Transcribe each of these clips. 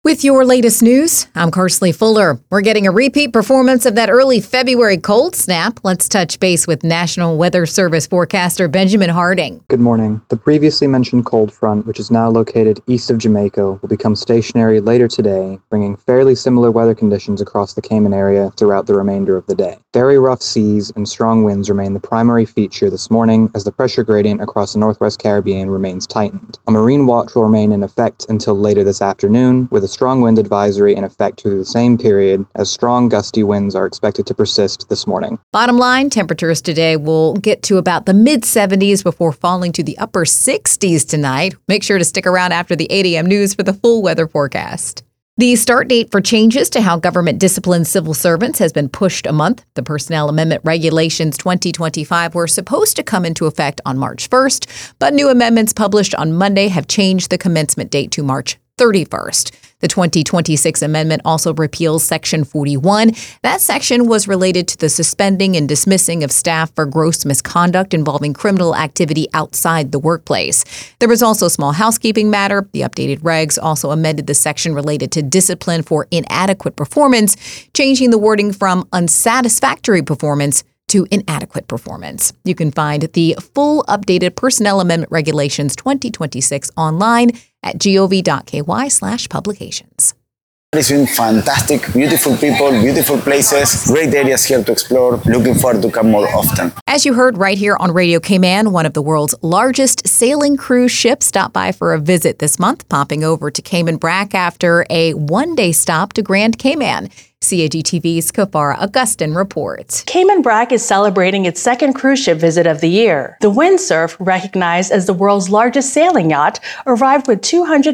With your latest news, I'm Carsley Fuller. We're getting a repeat performance of that early February cold snap. Let's touch base with National Weather Service forecaster Benjamin Harding. Good morning. The previously mentioned cold front, which is now located east of Jamaica, will become stationary later today, bringing fairly similar weather conditions across the Cayman area throughout the remainder of the day. Very rough seas and strong winds remain the primary feature this morning as the pressure gradient across the Northwest Caribbean remains tightened. A marine watch will remain in effect until later this afternoon, with a strong wind advisory in effect through the same period, as strong gusty winds are expected to persist this morning. Bottom line, temperatures today will get to about the mid-70s before falling to the upper 60s tonight. Make sure to stick around after the 8 a.m. news for the full weather forecast. The start date for changes to how government disciplines civil servants has been pushed a month. The Personnel Amendment Regulations 2025 were supposed to come into effect on March 1st, but new amendments published on Monday have changed the commencement date to March 31st. The 2026 amendment also repeals Section 41. That section was related to the suspending and dismissing of staff for gross misconduct involving criminal activity outside the workplace. There was also a small housekeeping matter. The updated regs also amended the section related to discipline for inadequate performance, changing the wording from unsatisfactory performance to inadequate performance. You can find the full updated Personnel Amendment Regulations 2026 online at gov.ky/publications. It's been fantastic, beautiful people, beautiful places, great areas here to explore. Looking forward to come more often. As you heard right here on Radio Cayman, one of the world's largest sailing cruise ships stopped by for a visit this month, popping over to Cayman Brac after a one-day stop to Grand Cayman. CAGTV's Kafara Augustin reports. Cayman Brac is celebrating its second cruise ship visit of the year. The Windsurf, recognized as the world's largest sailing yacht, arrived with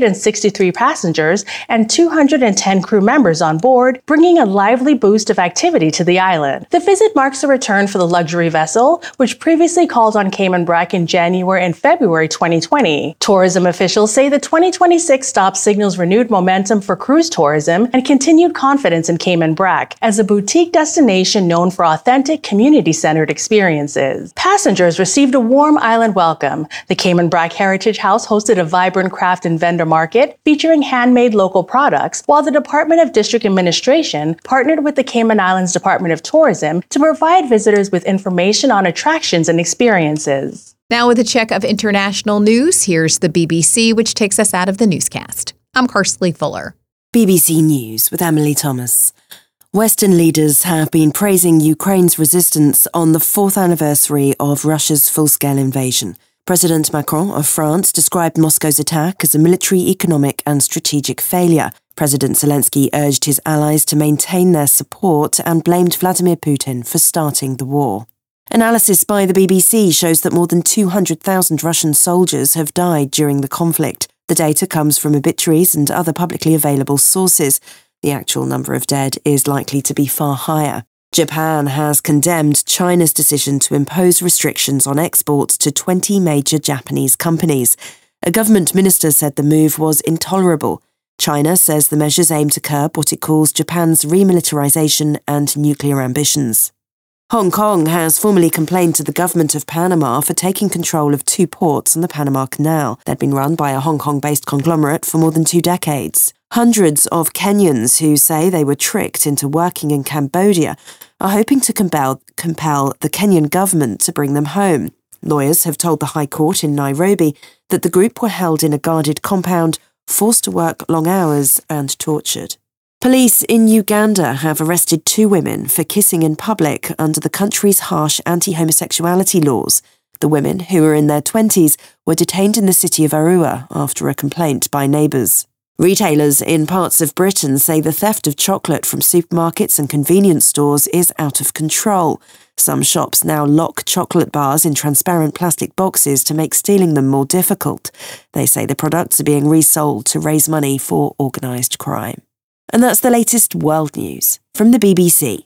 263 passengers and 210 crew members on board, bringing a lively boost of activity to the island. The visit marks a return for the luxury vessel, which previously called on Cayman Brac in January and February 2020. Tourism officials say the 2026 stop signals renewed momentum for cruise tourism and continued confidence in Cayman Brac as a boutique destination known for authentic, community-centered experiences. Passengers received a warm island welcome. The Cayman Brac Heritage House hosted a vibrant craft and vendor market featuring handmade local products, while the Department of District Administration partnered with the Cayman Islands Department of Tourism to provide visitors with information on attractions and experiences. Now with a check of international news, here's the BBC, which takes us out of the newscast. I'm Carsley Fuller. BBC News with Emily Thomas. Western leaders have been praising Ukraine's resistance on the fourth anniversary of Russia's full-scale invasion. President Macron of France described Moscow's attack as a military, economic and strategic failure. President Zelensky urged his allies to maintain their support and blamed Vladimir Putin for starting the war. Analysis by the BBC shows that more than 200,000 Russian soldiers have died during the conflict. The data comes from obituaries and other publicly available sources. The actual number of dead is likely to be far higher. Japan has condemned China's decision to impose restrictions on exports to 20 major Japanese companies. A government minister said the move was intolerable. China says the measures aim to curb what it calls Japan's remilitarization and nuclear ambitions. Hong Kong has formally complained to the government of Panama for taking control of two ports on the Panama Canal. They'd been run by a Hong Kong-based conglomerate for more than 2 decades. Hundreds of Kenyans who say they were tricked into working in Cambodia are hoping to compel the Kenyan government to bring them home. Lawyers have told the High Court in Nairobi that the group were held in a guarded compound, forced to work long hours and tortured. Police in Uganda have arrested 2 women for kissing in public under the country's harsh anti-homosexuality laws. The women, who were in their 20s, were detained in the city of Arua after a complaint by neighbours. Retailers in parts of Britain say the theft of chocolate from supermarkets and convenience stores is out of control. Some shops now lock chocolate bars in transparent plastic boxes to make stealing them more difficult. They say the products are being resold to raise money for organised crime. And that's the latest world news from the BBC.